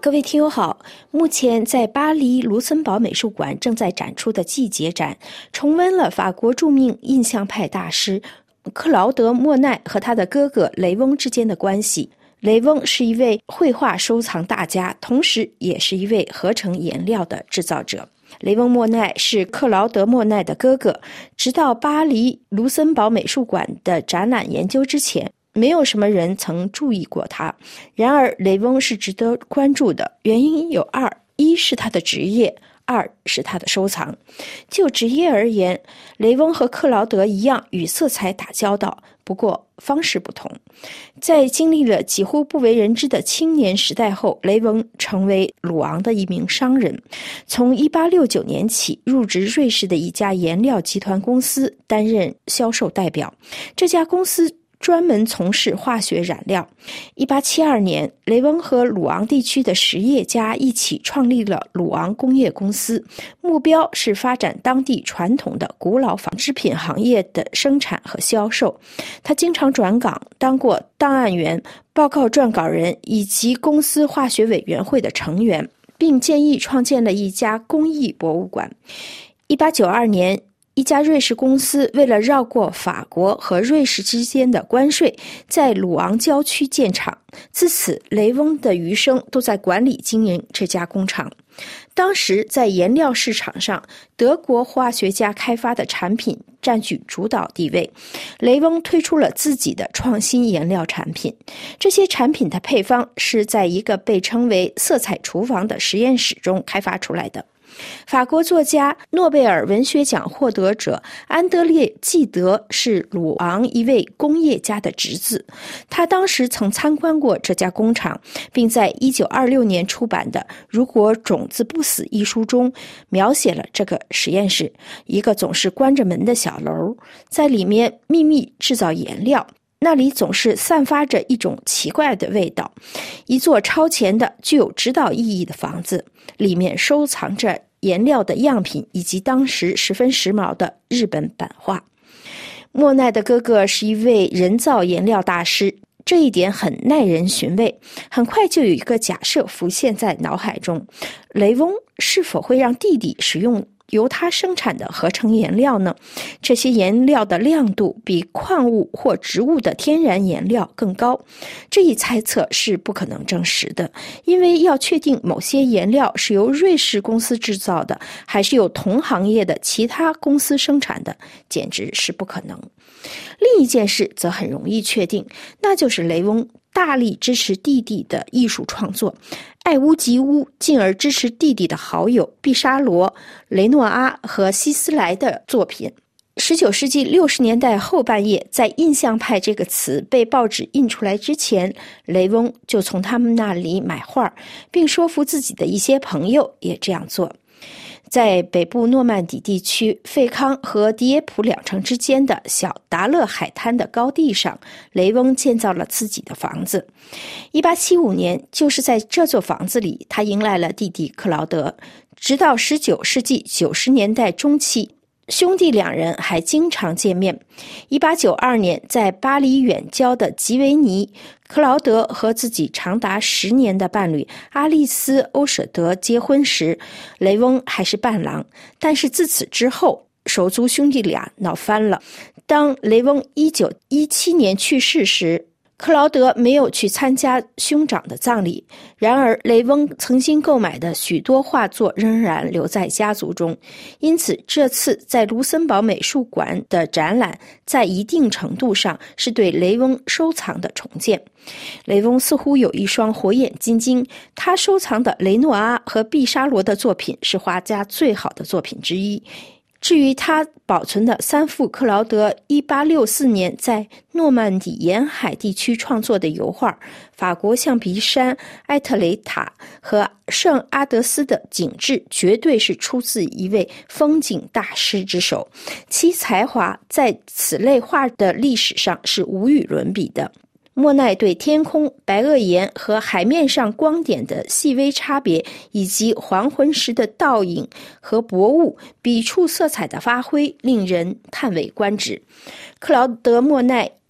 各位听友好，目前在巴黎卢森堡美术馆正在展出的季节展，重温了法国著名印象派大师克劳德·莫奈和他的哥哥雷翁之间的关系。雷翁是一位绘画收藏大家，同时也是一位合成颜料的制造者。雷翁·莫奈是克劳德·莫奈的哥哥，直到巴黎卢森堡美术馆的展览研究之前，没有什么人曾注意过他。然而雷翁是值得关注的，原因有二：一是他的职业，二是他的收藏。就职业而言，雷翁和克劳德一样与色彩打交道，不过方式不同。在经历了几乎不为人知的青年时代后，雷翁成为鲁昂的一名商人。从1869年起，入职瑞士的一家颜料集团公司，担任销售代表。这家公司专门从事化学染料。1872年，雷翁和鲁昂地区的实业家一起创立了鲁昂工业公司，目标是发展当地传统的古老纺织品行业的生产和销售。他经常转岗，当过档案员、报告撰稿人以及公司化学委员会的成员，并建议创建了一家工艺博物馆。1892年，一家瑞士公司为了绕过法国和瑞士之间的关税，在鲁昂郊区建厂。自此，雷翁的余生都在管理经营这家工厂。当时在颜料市场上，德国化学家开发的产品占据主导地位。雷翁推出了自己的创新颜料产品，这些产品的配方是在一个被称为色彩厨房的实验室中开发出来的。法国作家、诺贝尔文学奖获得者安德烈·纪德是鲁昂一位工业家的侄子，他当时曾参观过这家工厂，并在1926年出版的《如果种子不死》一书中描写了这个实验室，一个总是关着门的小楼，在里面秘密制造颜料。那里总是散发着一种奇怪的味道，一座超前的具有指导意义的房子，里面收藏着颜料的样品以及当时十分时髦的日本版画。莫奈的哥哥是一位人造颜料大师，这一点很耐人寻味。很快就有一个假设浮现在脑海中：雷翁是否会让弟弟使用由他生产的合成颜料呢？这些颜料的亮度比矿物或植物的天然颜料更高。这一猜测是不可能证实的，因为要确定某些颜料是由瑞士公司制造的，还是由同行业的其他公司生产的，简直是不可能。另一件事则很容易确定，那就是雷翁大力支持弟弟的艺术创作，爱屋及乌，进而支持弟弟的好友毕沙罗、雷诺阿和希斯莱的作品。19世纪60年代后半叶，在印象派这个词被报纸印出来之前，雷翁就从他们那里买画，并说服自己的一些朋友也这样做。在北部诺曼底地区费康和迪耶普两城之间的小达勒海滩的高地上，雷翁建造了自己的房子。1875年，就是在这座房子里，他迎来了弟弟克劳德。直到19世纪90年代中期，兄弟两人还经常见面。1892年，在巴黎远郊的吉维尼，克劳德和自己长达10年的伴侣阿丽丝·欧舍德结婚时，雷翁还是伴郎。但是自此之后，手足兄弟俩闹翻了。当雷翁1917年去世时，克劳德没有去参加兄长的葬礼，然而雷翁曾经购买的许多画作仍然留在家族中，因此这次在卢森堡美术馆的展览在一定程度上是对雷翁收藏的重建。雷翁似乎有一双火眼金睛，他收藏的雷诺阿和毕沙罗的作品是画家最好的作品之一。至于他保存的3幅克劳德1864年在诺曼底沿海地区创作的油画，法国橡皮山、埃特雷塔和圣阿德斯的景致绝对是出自一位风景大师之手，其才华在此类画的历史上是无与伦比的。莫奈对天空、白垩岩和海面上光点的细微差别，以及黄昏时的倒影和薄雾、笔触色彩的发挥，令人叹为观止。克劳德·莫奈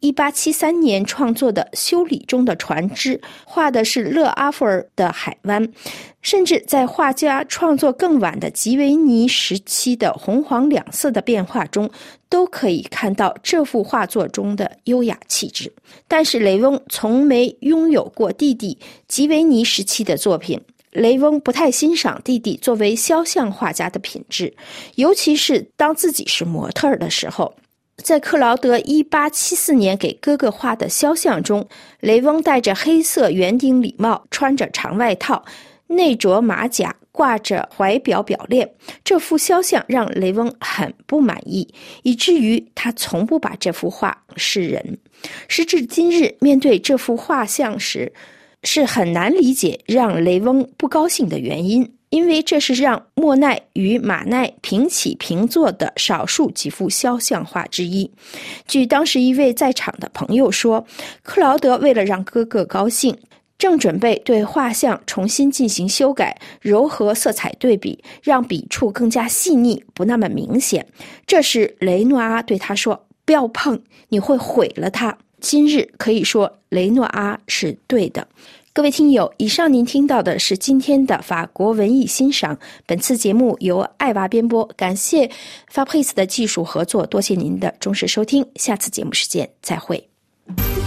1873年创作的《修理中的船只》画的是勒阿弗尔的海湾，甚至在画家创作更晚的吉维尼时期的红黄两色的变化中，都可以看到这幅画作中的优雅气质。但是雷翁从没拥有过弟弟吉维尼时期的作品，雷翁不太欣赏弟弟作为肖像画家的品质，尤其是当自己是模特的时候。在克劳德1874年给哥哥画的肖像中，雷翁戴着黑色圆顶礼帽，穿着长外套，内着马甲，挂着怀表表链。这幅肖像让雷翁很不满意，以至于他从不把这幅画示人。时至今日，面对这幅画像时，是很难理解让雷翁不高兴的原因，因为这是让莫奈与马奈平起平坐的少数几幅肖像画之一。据当时一位在场的朋友说，克劳德为了让哥哥高兴，正准备对画像重新进行修改，柔和色彩对比，让笔触更加细腻，不那么明显。这时雷诺阿对他说，不要碰，你会毁了它。今日可以说雷诺阿是对的。各位听友，以上您听到的是今天的法国文艺欣赏。本次节目由艾娃编播，感谢 Fabrice 的技术合作，多谢您的忠实收听。下次节目时间再会。